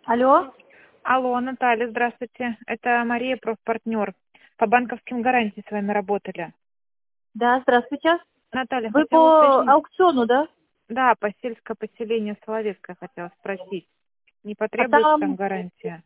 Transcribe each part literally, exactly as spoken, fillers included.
Алло. Алло, Наталья, здравствуйте. Это Мария, профпартнер. По банковским гарантиям с вами работали. Да, здравствуйте. Наталья, Вы хотела по уточнить. аукциону, да? Да, по сельское поселение Соловецкое хотела спросить. Не А потребуется там там, гарантия?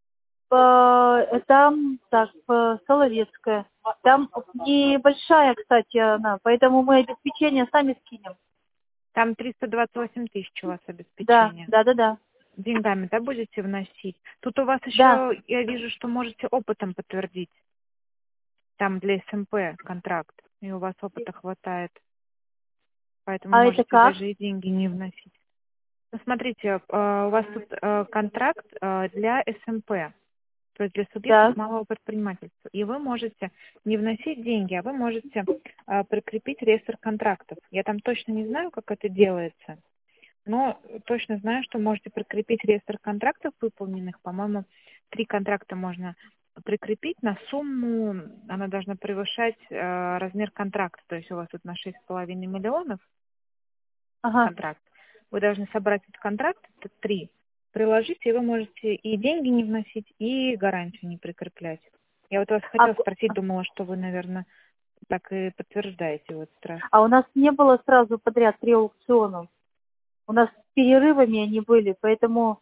э, там, так, э, Соловецкая. Там небольшая, кстати, она, поэтому мы обеспечение сами скинем. Там триста двадцать восемь тысяч у вас Да, обеспечение. да, да, да. Деньгами, да, будете вносить? Тут у вас Да. еще, я вижу, что можете опытом подтвердить. Там для СМП контракт. И у вас опыта хватает. Поэтому А это можете как? даже и деньги не вносить. Ну, смотрите, э, у вас тут э, контракт э, для СМП, то есть для субъектов Да. малого предпринимательства. И вы можете не вносить деньги, а вы можете э, прикрепить реестр контрактов. Я там точно не знаю, как это делается, но точно знаю, что можете прикрепить реестр контрактов выполненных. По-моему, три контракта можно прикрепить на сумму, она должна превышать э, размер контракта. То есть у вас тут на шесть с половиной миллионов Ага. контракт. Вы должны собрать этот контракт, это три, приложить, и вы можете и деньги не вносить, и гарантию не прикреплять. Я вот вас А, хотела спросить, думала, что вы, наверное, так и подтверждаете вот страх. а у нас не было сразу подряд три аукциона. У нас с перерывами они были, поэтому...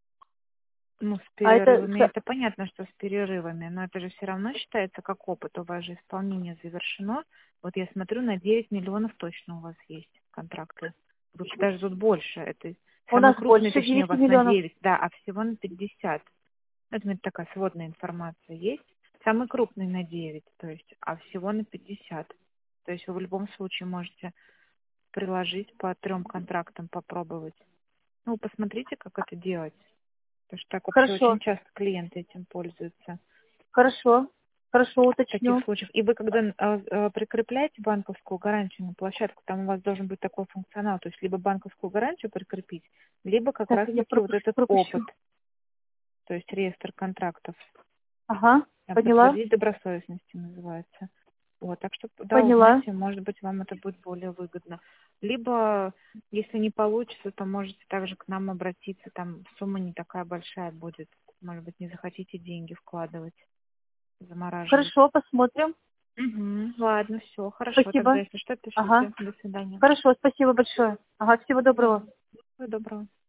Ну, с А это... перерывами, это понятно, что с перерывами, но это же все равно считается как опыт. У вас же исполнение завершено. Вот я смотрю, на девять миллионов точно у вас есть контракты. Тут даже тут больше. Это У самый нас крупный, больше точнее, у девяти вас на миллионов. девять, да, а всего на пятьдесят. Это мне такая сводная информация есть. Самый крупный на девять, то есть, а всего на пятьдесят. То есть вы в любом случае можете приложить по трем контрактам, попробовать. Ну, посмотрите, как это делать. Потому что так вообще Хорошо. очень часто клиенты этим пользуются Хорошо. Хорошо, в таких уточню. случаях. И вы, когда э, э, прикрепляете банковскую гарантию на площадку, там у вас должен быть такой функционал, то есть либо банковскую гарантию прикрепить, либо как Так, я раз-таки вот пропущу, этот пропущу. опыт, то есть реестр контрактов. Ага, Там поняла. подтвердить добросовестности называется. Вот, так что, да, Поняла. узнайте, может быть, вам это будет более выгодно. Либо, если не получится, то можете также к нам обратиться, там сумма не такая большая будет. Может быть, не захотите деньги вкладывать, замораживать. Хорошо, посмотрим. Угу, ладно, все, хорошо. Тогда, Спасибо. если что, Ага. пишите. До свидания. Хорошо, спасибо большое. Ага, всего Мгм. доброго. Всего доброго.